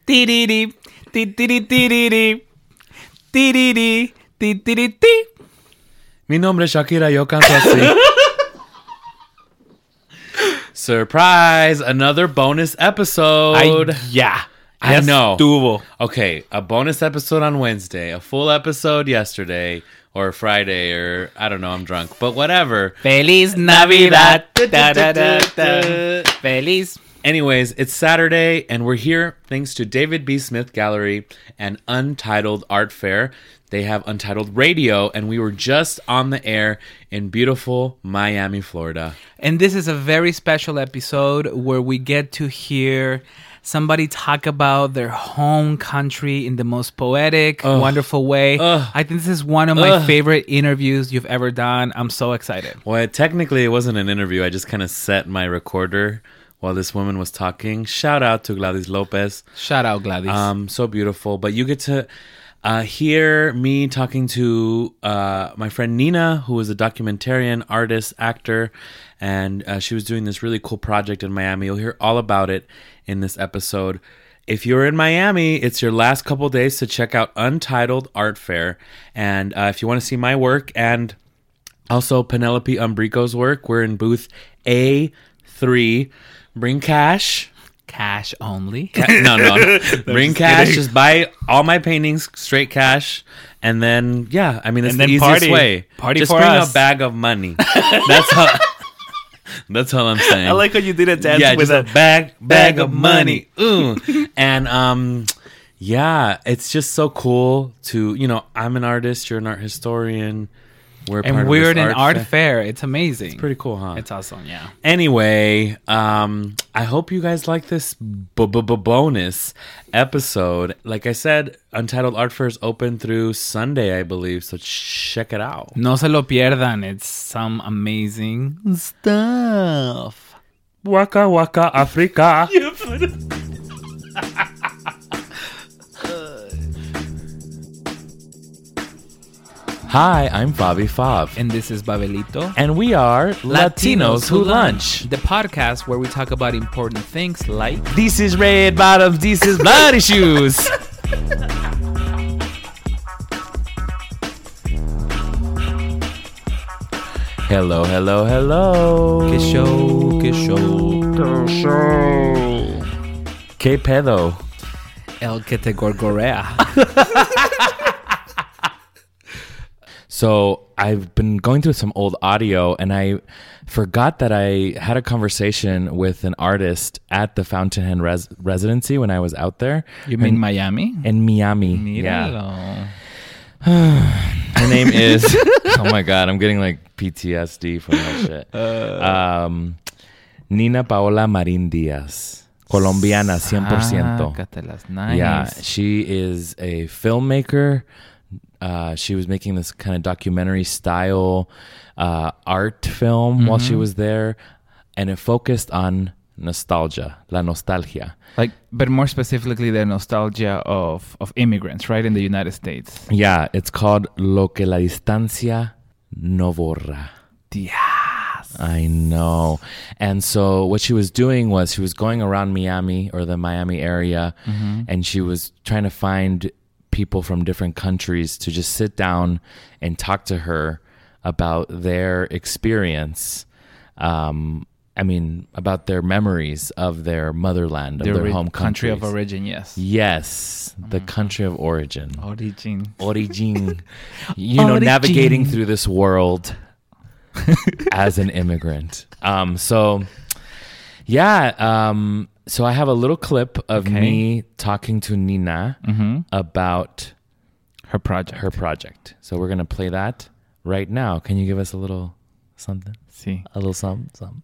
Tiriri, titiri, tiriri, tiriri, titiri, ti. Mi nombre es Shakira, yo canto así. Surprise! Another bonus episode. I know. Estuvo. Okay, a bonus episode on Wednesday, a full episode yesterday, or Friday, or I don't know, I'm drunk, but whatever. Feliz Navidad. Da, da, da, da. Feliz. Anyways, it's Saturday, and we're here thanks to David B. Smith Gallery and Untitled Art Fair. They have Untitled Radio, and we were just on the air in beautiful Miami, Florida. And this is a very special episode where we get to hear somebody talk about their home country in the most poetic, wonderful way. I think this is one of my favorite interviews you've ever done. I'm so excited. Well, technically, it wasn't an interview. I just kind of set my recorder while this woman was talking. Shout out to Gladys Lopez. Shout out, Gladys. So beautiful. But you get to hear me talking to my friend Nina, who is a documentarian, artist, actor, and she was doing this really cool project in Miami. You'll hear all about it in this episode. If you're in Miami, it's your last couple days to check out Untitled Art Fair. And if you want to see my work and also Penelope Umbrico's work, we're in booth A3. Bring cash. Cash only? No. Bring cash. Kidding. Just buy all my paintings straight cash. And then, yeah, I mean, it's the easiest way. Party just for bring us. a bag of money. That's all I'm saying. I like how you did a dance with a bag of money. Ooh. And, yeah, it's just so cool to, I'm an artist. You're an art historian. We're an art fair. It's amazing. It's pretty cool, huh? It's awesome, yeah. Anyway, I hope you guys like this bonus episode. Like I said, Untitled Art Fair is open through Sunday, I believe, so check it out. No se lo pierdan. It's some amazing stuff. Waka waka Africa. Hi, I'm Fabi Fav. And this is Babelito. And we are Latinos Who Lunch. The podcast where we talk about important things like... This is red bottoms, this is bloody shoes. Hello. Que show. Que pedo. El que te gorgorea. So I've been going through some old audio, and I forgot that I had a conversation with an artist at the Fountainhead residency when I was out there. You mean Miami? In Miami. Míralo. Yeah. Her name is... oh my God, I'm getting like PTSD from that shit. Nina Paola Marin Diaz. Colombiana, 100%. Nice. Yeah, she is a filmmaker. She was making this kind of documentary style art film while she was there, and it focused on nostalgia, la nostalgia. But more specifically, the nostalgia of immigrants, right, in the United States. Yeah, it's called Lo que la distancia no borra. Yes. I know. And so what she was doing was she was going around Miami or the Miami area, and she was trying to find people from different countries to just sit down and talk to her about their experience. About their memories of their motherland, of their home country countries. of origin, yes. Yes, the country of origin. Origin. Navigating through this world as an immigrant. So I have a little clip of me talking to Nina about her project. So we're going to play that right now. Can you give us a little something? Sí. A little something.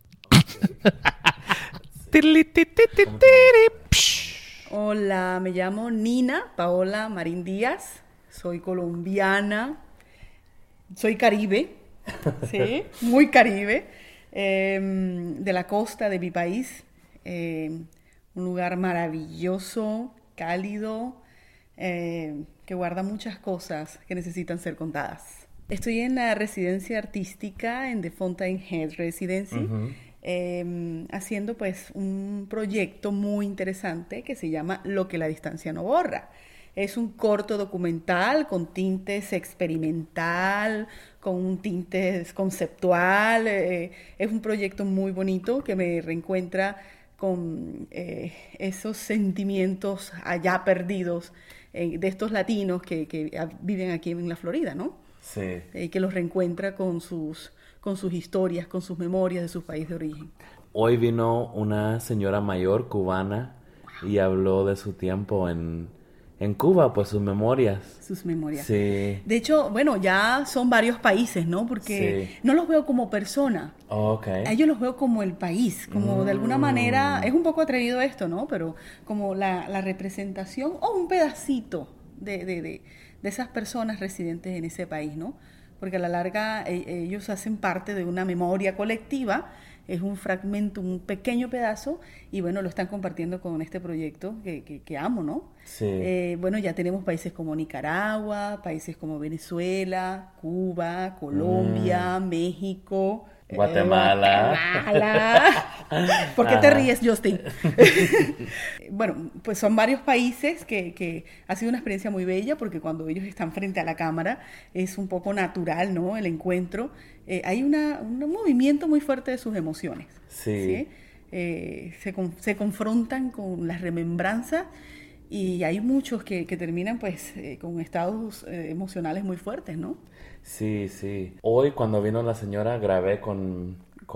Hola, me llamo Nina Paola Marín Díaz. Soy colombiana. Soy caribe. Sí, muy caribe. De la costa de mi país. Un lugar maravilloso, cálido, que guarda muchas cosas que necesitan ser contadas. Estoy en la residencia artística en The Fountainhead Residency. haciendo pues un proyecto muy interesante que se llama Lo que la distancia no borra. Es un corto documental con tintes experimental, con un tinte conceptual. Es un proyecto muy bonito que me reencuentra con esos sentimientos allá perdidos de estos latinos que viven aquí en la Florida, ¿no? Sí. Que los reencuentra con sus historias, con sus memorias de su país de origen. Hoy vino una señora mayor cubana y habló de su tiempo en Cuba, pues sus memorias. Sus memorias. Sí. De hecho, bueno, ya son varios países, ¿no? Porque sí. no los veo como persona. Okay. A ellos los veo como el país, como de alguna manera, es un poco atrevido esto, ¿no? Pero como la representación o un pedacito de esas personas residentes en ese país, ¿no? Porque a la larga ellos hacen parte de una memoria colectiva, es un fragmento, un pequeño pedazo, y bueno, lo están compartiendo con este proyecto que amo, ¿no? Sí. Bueno, ya tenemos países como Nicaragua, países como Venezuela, Cuba, Colombia, México, Guatemala. ¿Por qué te ríes, Justin? Bueno, pues son varios países que ha sido una experiencia muy bella, porque cuando ellos están frente a la cámara es un poco natural, ¿no? El encuentro. Hay un movimiento muy fuerte de sus emociones. Sí. ¿Sí? Se confrontan con las remembranzas, y hay muchos que terminan pues con estados emocionales muy fuertes, ¿no? Sí, sí. Hoy cuando vino la señora grabé con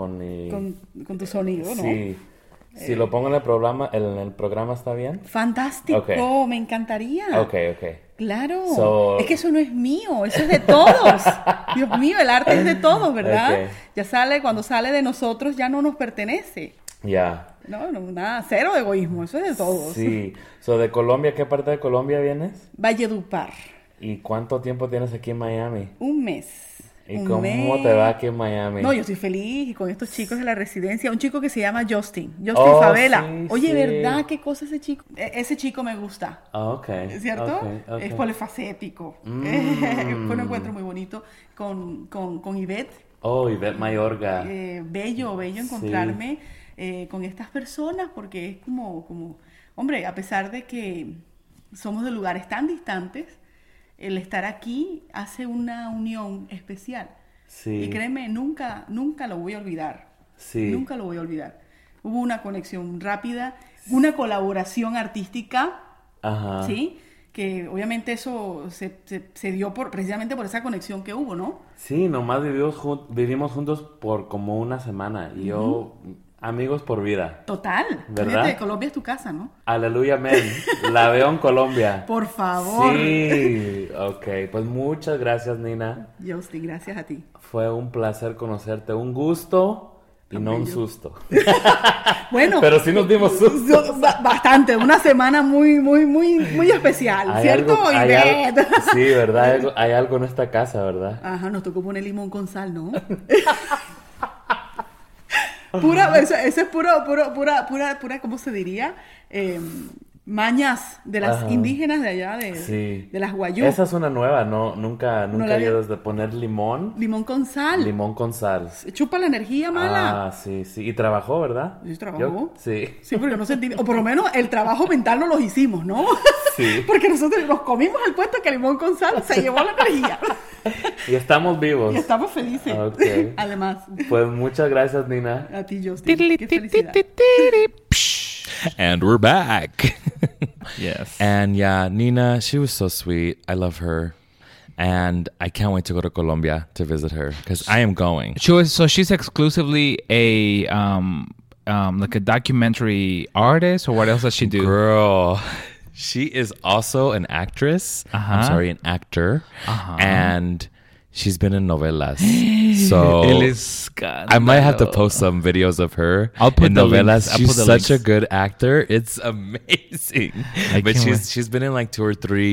tu sonido, ¿no? Sí. Si lo pongo en el programa ¿está bien? Fantástico, okay. Me encantaría. Ok. Claro, es que eso no es mío, eso es de todos. Dios mío, el arte es de todos, ¿verdad? Okay. Cuando sale de nosotros ya no nos pertenece. Ya. No, nada, cero egoísmo, eso es de todos. Sí. ¿De Colombia, qué parte de Colombia vienes? Valledupar. ¿Y cuánto tiempo tienes aquí en Miami? Un mes. ¿Y cómo te va aquí en Miami? No, yo estoy feliz y con estos chicos de la residencia. Un chico que se llama Justin Favela. Sí, Oye, sí. ¿verdad? ¿Qué cosa ese chico? Ese chico me gusta. Ok. ¿Cierto? Okay. Es polifacético. Fue un encuentro muy bonito con Ivette. Oh, Ivette Mayorga. Bello encontrarme con estas personas, porque es como, hombre, a pesar de que somos de lugares tan distantes, el estar aquí hace una unión especial. Sí. Y créeme, nunca lo voy a olvidar. Sí. Nunca lo voy a olvidar. Hubo una conexión rápida, una colaboración artística. Ajá. ¿Sí? Que obviamente eso se dio precisamente por esa conexión que hubo, ¿no? Sí, nomás vivimos juntos por como una semana. Y yo... Amigos por vida. Total. ¿Verdad? Fíjate, Colombia es tu casa, ¿no? Aleluya, amén. La veo en Colombia. Por favor. Sí. Ok, pues muchas gracias, Nina. Justin, gracias a ti. Fue un placer conocerte. Un gusto y no un susto. Bueno. Pero sí nos dimos susto. Bastante. Una semana muy especial, ¿cierto? Sí, ¿verdad? Hay algo en esta casa, ¿verdad? Ajá, nos tocó poner limón con sal, ¿no? Eso es pura, ¿cómo se diría? Mañas de las indígenas de allá, de las Guayú. Esa es una nueva, nunca he ido desde poner limón. Limón con sal. Limón con sal. Chupa la energía mala. Ah, sí. Y trabajó, ¿verdad? Sí, trabajó. Sí. Sí, porque no sentí, o por lo menos el trabajo mental no lo hicimos, ¿no? Sí. Porque nosotros nos comimos el puesto que limón con sal se llevó la energía. Y estamos vivos. Y estamos felices. Okay. Además. Pues muchas gracias, Nina. A ti, Justin. Qué felicidad. And we're back. Yes. And yeah, Nina, she was so sweet. I love her. And I can't wait to go to Colombia to visit her because I am going. She's exclusively a like a documentary artist, or what else does she do? Girl, she is also an actress. I'm sorry, an actor. And she's been in novelas. So I might have to post some videos of her. I'll put in the novelas. links. She's such a good actor. It's amazing. But she's been in like 2 or 3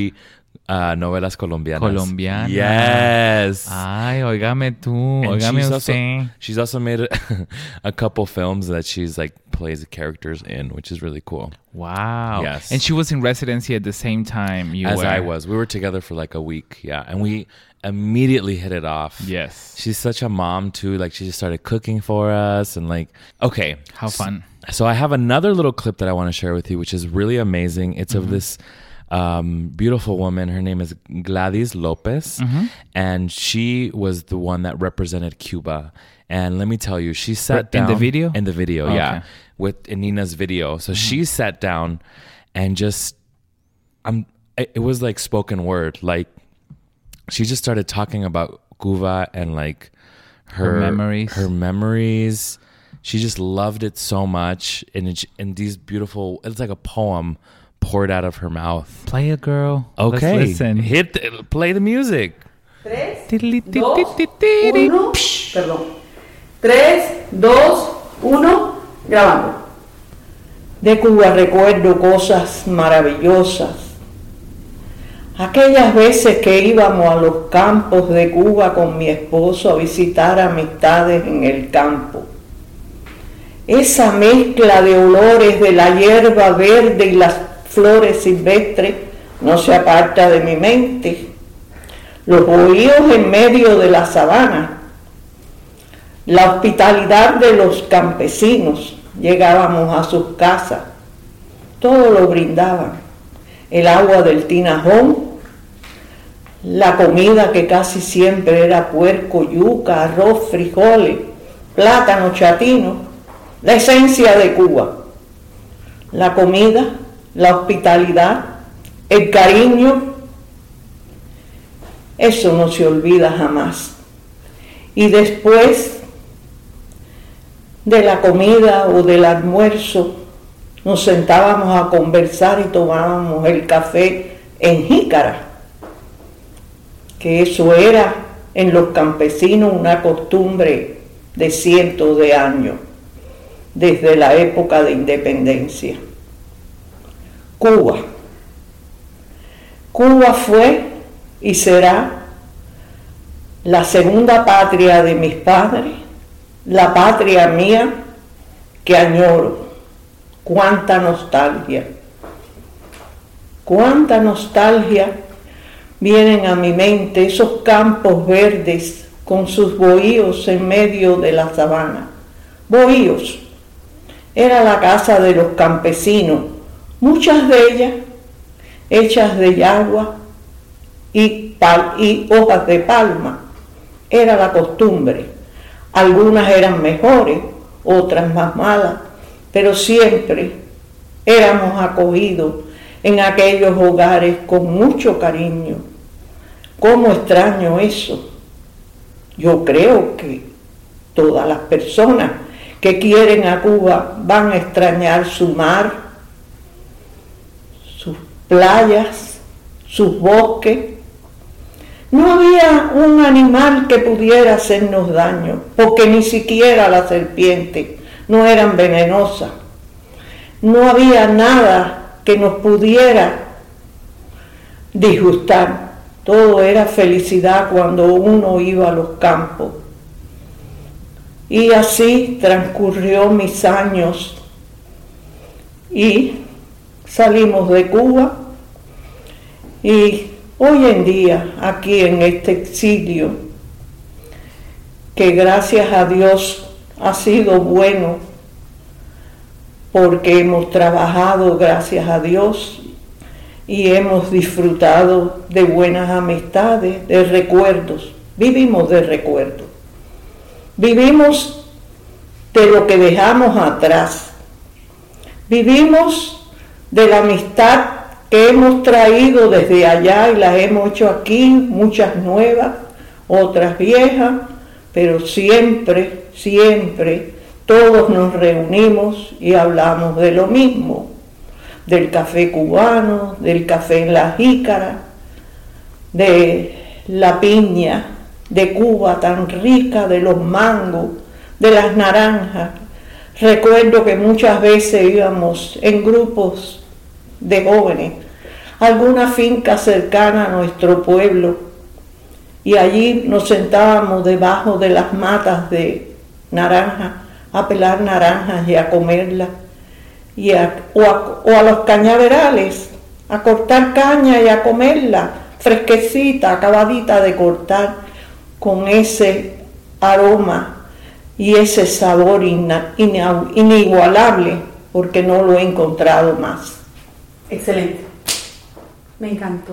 novelas colombianas. Colombianas. Yes. Ay, óigame tú. Óigame usted. She's also made a couple films that she's like plays characters in, which is really cool. Wow. Yes. And she was in residency at the same time you were. I was. We were together for like a week. Yeah. And we immediately hit it off. Yes. She's such a mom too. Like she just started cooking for us and like, okay. How fun. So I have another little clip that I want to share with you, which is really amazing. It's of this beautiful woman. Her name is Gladys Lopez. And she was the one that represented Cuba. And let me tell you, she sat down. In the video? In the video, okay. yeah. In Nina's video. So she sat down and just, it was like spoken word. Like, she just started talking about Cuba and like her memories. She just loved it so much. And these beautiful, it's like a poem poured out of her mouth. Play it, girl. Okay. Let's listen. Play the music. 3, 2, 1, perdón. 3, 2, 1, grabando. De Cuba recuerdo cosas maravillosas. Aquellas veces que íbamos a los campos de Cuba con mi esposo a visitar amistades en el campo. Esa mezcla de olores de la hierba verde y las flores silvestres no se aparta de mi mente. Los bohíos en medio de la sabana, la hospitalidad de los campesinos, llegábamos a sus casas, todo lo brindaban, el agua del tinajón, la comida que casi siempre era puerco, yuca, arroz, frijoles, plátano, chatino, la esencia de Cuba, la comida, la hospitalidad, el cariño, eso no se olvida jamás. Y después de la comida o del almuerzo, nos sentábamos a conversar y tomábamos el café en jícara, que eso era en los campesinos una costumbre de cientos de años, desde la época de independencia. Cuba. Cuba fue y será la segunda patria de mis padres, la patria mía que añoro. Cuánta nostalgia vienen a mi mente esos campos verdes con sus bohíos en medio de la sabana. Bohíos. Era la casa de los campesinos, muchas de ellas hechas de yagua y hojas de palma. Era la costumbre. Algunas eran mejores, otras más malas, pero siempre éramos acogidos en aquellos hogares con mucho cariño. ¿Cómo extraño eso? Yo creo que todas las personas que quieren a Cuba van a extrañar su mar, sus playas, sus bosques. No había un animal que pudiera hacernos daño, porque ni siquiera las serpientes no eran venenosas. No había nada que nos pudiera disgustar. Todo era felicidad cuando uno iba a los campos. Y así transcurrió mis años y salimos de Cuba y hoy en día aquí en este exilio, que gracias a Dios ha sido bueno porque hemos trabajado gracias a Dios y hemos disfrutado de buenas amistades, de recuerdos, vivimos de recuerdos. Vivimos de lo que dejamos atrás. Vivimos de la amistad que hemos traído desde allá y las hemos hecho aquí, muchas nuevas, otras viejas, pero siempre, siempre todos nos reunimos y hablamos de lo mismo, del café cubano, del café en la jícara, de la piña de Cuba tan rica, de los mangos, de las naranjas. Recuerdo que muchas veces íbamos en grupos de jóvenes alguna finca cercana a nuestro pueblo y allí nos sentábamos debajo de las matas de naranja a pelar naranjas y a comerlas o a los cañaverales a cortar caña y a comerla fresquecita, acabadita de cortar, con ese aroma y ese sabor inigualable, porque no lo he encontrado más. Excelente. Me encantó.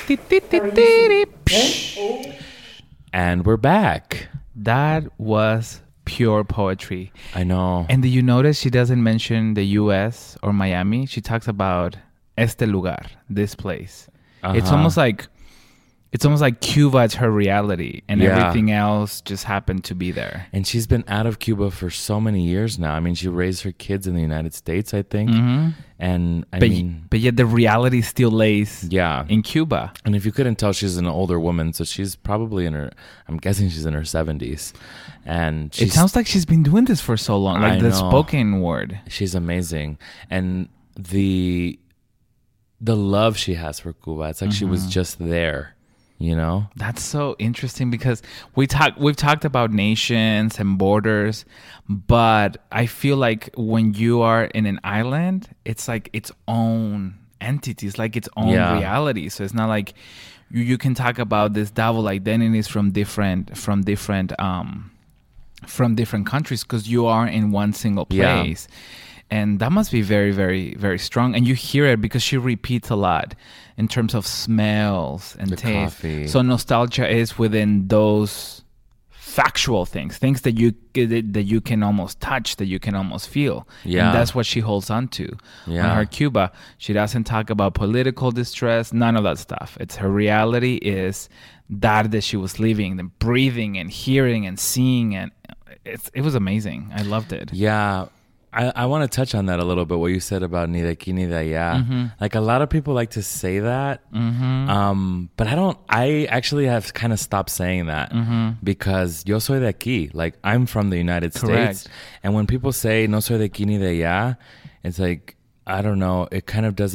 And we're back. That was pure poetry. I know. And did you notice she doesn't mention the U.S. or Miami? She talks about este lugar, this place. Uh-huh. It's almost like Cuba is her reality, and everything else just happened to be there. And she's been out of Cuba for so many years now. I mean, she raised her kids in the United States, I think. Mm-hmm. And but yet the reality still lays in Cuba. And if you couldn't tell, she's an older woman, so she's probably I'm guessing she's in her 70s. And it sounds like she's been doing this for so long, like the spoken word. She's amazing. And the love she has for Cuba, it's like she was just there. You know, that's so interesting because we've talked about nations and borders, but I feel like when you are in an island, it's like its own entity, it's like its own reality. So it's not like you can talk about this double identities from different countries because you are in one single place. And that must be very, very, very strong. And you hear it because she repeats a lot in terms of smells and taste. Coffee. So nostalgia is within those factual things that you can almost touch, that you can almost feel. Yeah. And that's what she holds on to. Yeah. On her Cuba, she doesn't talk about political distress, none of that stuff. It's her reality is that she was living and breathing and hearing and seeing. And it was amazing. I loved it. Yeah. I want to touch on that a little bit, what you said about ni de aquí ni de allá. Mm-hmm. Like a lot of people like to say that, but I actually have kind of stopped saying that because yo soy de aquí, like I'm from the United States. And when people say no soy de aquí ni de allá, it's like, I don't know, I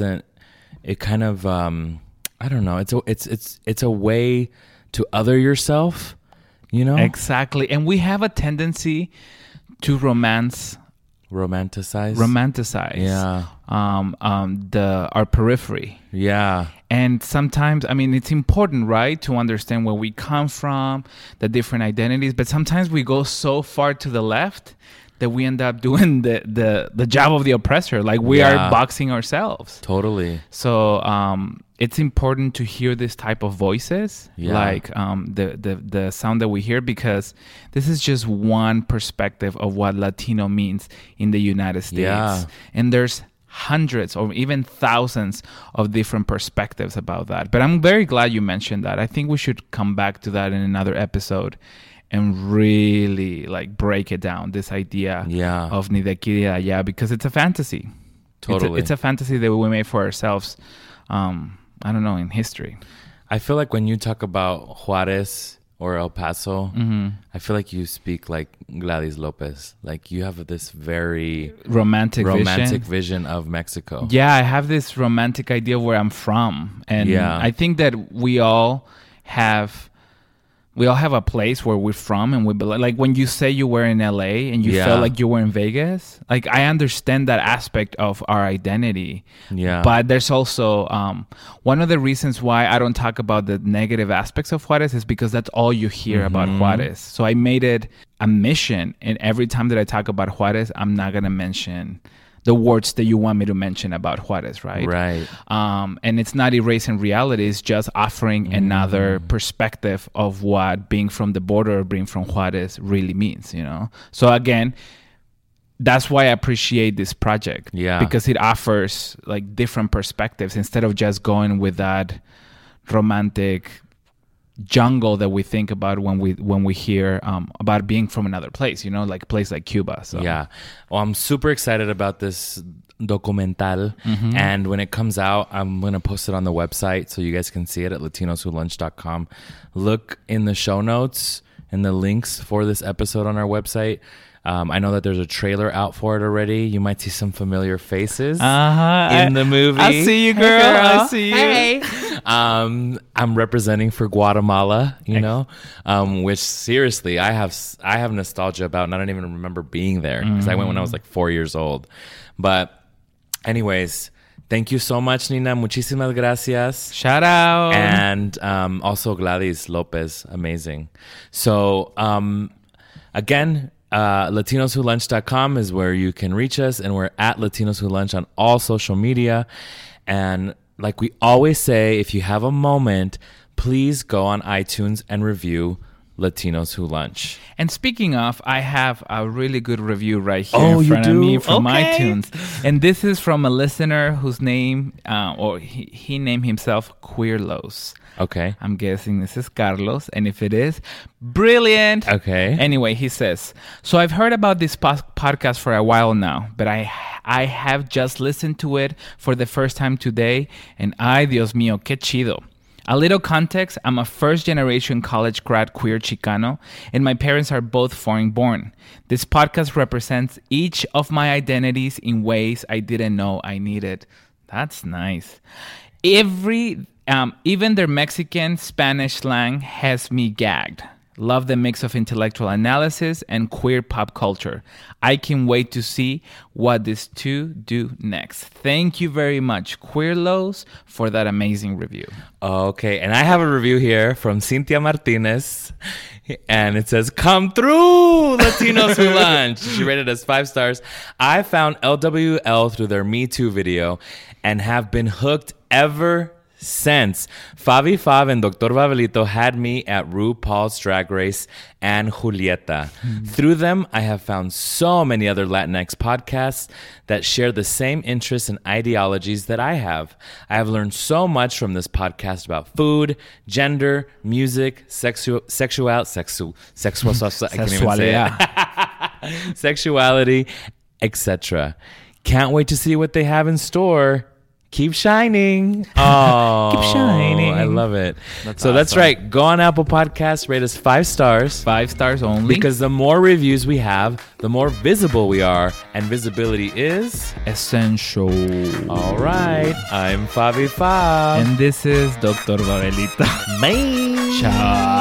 don't know, it's a way to other yourself, you know? Exactly. And we have a tendency to romanticize our periphery. And sometimes, I mean, it's important, right, to understand where we come from, the different identities, but sometimes we go so far to the left that we end up doing the job of the oppressor, like we are boxing ourselves. Totally. So it's important to hear this type of voices, like the sound that we hear, because this is just one perspective of what Latino means in the United States. And there's hundreds or even thousands of different perspectives about that. But I'm very glad you mentioned that. I think we should come back to that in another episode and really like break it down, this idea of ni de aquí ni de allá, because it's a fantasy. Totally. It's a fantasy that we made for ourselves, I don't know, in history. I feel like when you talk about Juarez or El Paso, I feel like you speak like Gladys Lopez. Like you have this very romantic vision of Mexico. Yeah, I have this romantic idea of where I'm from. And I think that we all have a place where we're from, and we like when you say you were in LA and you felt like you were in Vegas. Like I understand that aspect of our identity. Yeah. But there's also one of the reasons why I don't talk about the negative aspects of Juarez is because that's all you hear about Juarez. So I made it a mission, and every time that I talk about Juarez, I'm not gonna mention the words that you want me to mention about Juarez, right? Right. And it's not erasing reality. It's just offering another perspective of what being from the border or being from Juarez really means, you know? So again, that's why I appreciate this project. Yeah. Because it offers like different perspectives instead of just going with that romantic jungle that we think about when we hear about being from another place, you know, like a place like Cuba. So well, I'm super excited about this documental, and when it comes out, I'm gonna post it on the website so you guys can see it at latinoswholunch.com. Look in the show notes and the links for this episode on our website. I know that there's a trailer out for it already. You might see some familiar faces in the movie. I see you, girl. Hey, girl. I see you. Hey. I'm representing for Guatemala, which seriously I have nostalgia about, and I don't even remember being there because I went when I was like 4 years old. But anyways, thank you so much, Nina. Muchísimas gracias. Shout out. And also Gladys Lopez, amazing. So again, LatinosWhoLunch.com is where you can reach us, and we're at Latinos Who Lunch on all social media. And like we always say, if you have a moment, please go on iTunes and review Latinos Who Lunch. And speaking of, I have a really good review right here in front of me from iTunes. And this is from a listener whose name, or he named himself Queerlos. Okay. I'm guessing this is Carlos. And if it is, brilliant. Okay. Anyway, he says, so I've heard about this podcast for a while now, but I have just listened to it for the first time today. And ay, Dios mío, qué chido. A little context, I'm a first-generation college grad queer Chicano, and my parents are both foreign-born. This podcast represents each of my identities in ways I didn't know I needed. That's nice. Even their Mexican Spanish slang has me gagged. Love the mix of intellectual analysis and queer pop culture. I can wait to see what these two do next. Thank you very much, Queerlos, for that amazing review. Okay, and I have a review here from Cynthia Martinez, and it says, "Come through, Latinos Who Lunch." She rated us 5 stars. I found LWL through their Me Too video and have been hooked ever since. Fabi Fav and Dr. Babelito had me at RuPaul's Drag Race and Julieta. Through them, I have found so many other Latinx podcasts that share the same interests and ideologies that I have. I have learned so much from this podcast about food, gender, music, sexuality, etc. Can't wait to see what they have in store. Keep shining. Oh, keep shining. I love it. That's right. Go on Apple Podcasts, rate us 5 stars. 5 stars only. Because the more reviews we have, the more visible we are. And visibility is essential. All right. I'm Fabi Fab. And this is Dr. Babelito. Bye. Ciao.